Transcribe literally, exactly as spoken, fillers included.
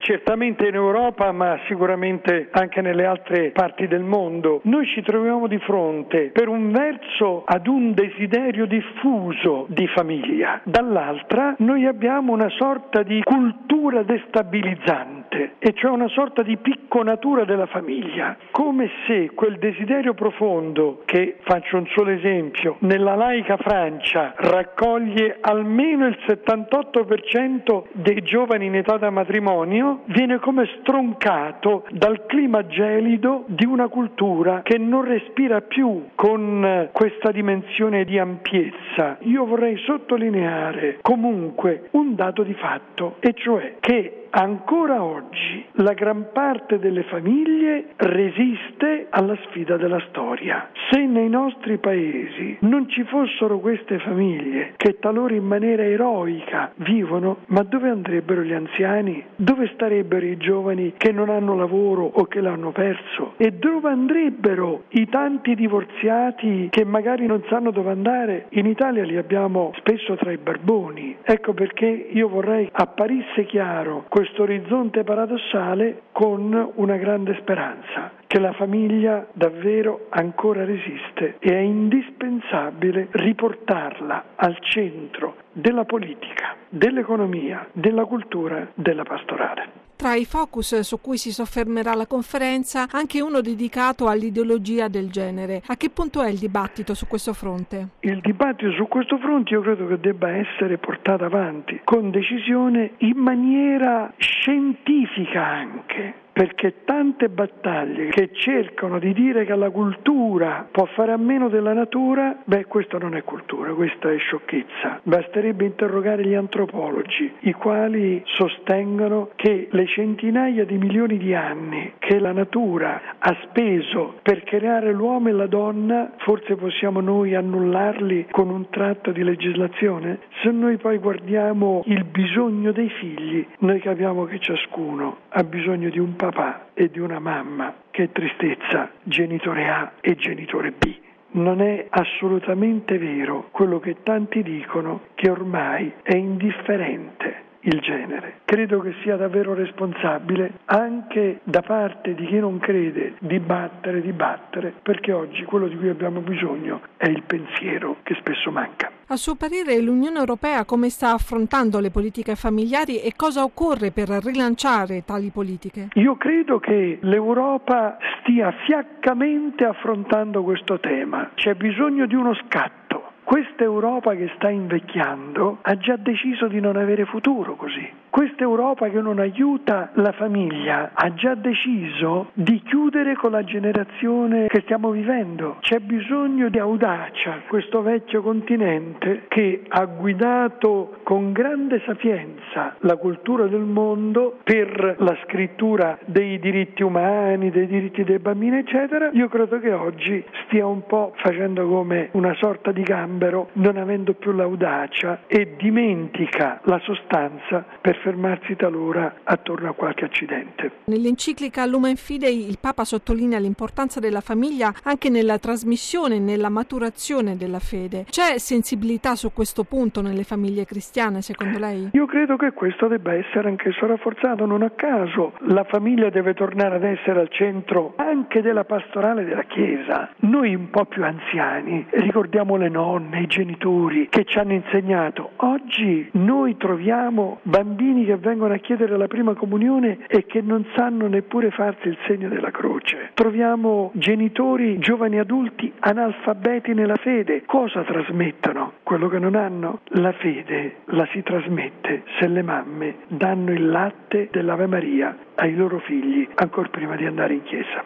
certamente in Europa, ma sicuramente anche nelle altre parti del mondo. Noi ci troviamo di fronte, per un verso, ad un desiderio diffuso di famiglia, dall'altra noi abbiamo una sorta di cultura destabilizzante, e cioè una sorta di picconatura della famiglia, come se quel desiderio profondo, che, faccio un solo esempio, nella laica Francia raccoglie almeno il settantotto per cento dei giovani in età da matrimonio, viene come stroncato dal clima gelido di una cultura che non respira più con questa dimensione di ampiezza. Io vorrei sottolineare comunque un dato di fatto, e cioè che ancora oggi la gran parte delle famiglie resiste alla sfida della storia. Se nei nostri paesi non ci fossero queste famiglie che talora in maniera eroica vivono, ma dove andrebbero gli anziani? Dove starebbero i giovani che non hanno lavoro o che l'hanno perso? E dove andrebbero i tanti divorziati che magari non sanno dove andare? In Italia li abbiamo spesso tra i barboni. Ecco perché io vorrei apparisse chiaro questo orizzonte paradossale con una grande speranza, che la famiglia davvero ancora resiste e è indispensabile riportarla al centro della politica, dell'economia, della cultura, della pastorale. Tra i focus su cui si soffermerà la conferenza, anche uno dedicato all'ideologia del genere. A che punto è il dibattito su questo fronte? Il dibattito su questo fronte io credo che debba essere portato avanti con decisione, in maniera scientifica anche. Perché tante battaglie che cercano di dire che la cultura può fare a meno della natura, beh, questo non è cultura, questa è sciocchezza. Basterebbe interrogare gli antropologi, i quali sostengono che le centinaia di milioni di anni che la natura ha speso per creare l'uomo e la donna, forse possiamo noi annullarli con un tratto di legislazione? Se noi poi guardiamo il bisogno dei figli, noi capiamo che ciascuno ha bisogno di un papà e di una mamma. Che tristezza, genitore A e genitore B. Non è assolutamente vero quello che tanti dicono, che ormai è indifferente il genere. Credo che sia davvero responsabile anche da parte di chi non crede dibattere, dibattere, perché oggi quello di cui abbiamo bisogno è il pensiero, che spesso manca. A suo parere l'Unione Europea come sta affrontando le politiche familiari e cosa occorre per rilanciare tali politiche? Io credo che l'Europa stia fiaccamente affrontando questo tema. C'è bisogno di uno scatto. Questa Europa che sta invecchiando ha già deciso di non avere futuro così. Questa Europa che non aiuta la famiglia ha già deciso di chiudere con la generazione che stiamo vivendo. C'è bisogno di audacia. Questo vecchio continente che ha guidato con grande sapienza la cultura del mondo per la scrittura dei diritti umani, dei diritti dei bambini, eccetera, io credo che oggi stia un po' facendo come una sorta di gambero, non avendo più l'audacia, e dimentica la sostanza per fermarsi talora attorno a qualche accidente. Nell'enciclica Lumen Fidei il Papa sottolinea l'importanza della famiglia anche nella trasmissione e nella maturazione della fede. C'è sensibilità su questo punto nelle famiglie cristiane, secondo lei? Io credo che questo debba essere anch'esso rafforzato. Non a caso la famiglia deve tornare ad essere al centro anche della pastorale della Chiesa. Noi un po' più anziani ricordiamo le nonne, i genitori che ci hanno insegnato. Oggi noi troviamo bambini che vengono a chiedere la prima comunione e che non sanno neppure farsi il segno della croce. Troviamo genitori, giovani adulti analfabeti nella fede. Cosa trasmettono? Quello che non hanno? La fede la si trasmette se le mamme danno il latte dell'Ave Maria ai loro figli ancor prima di andare in chiesa.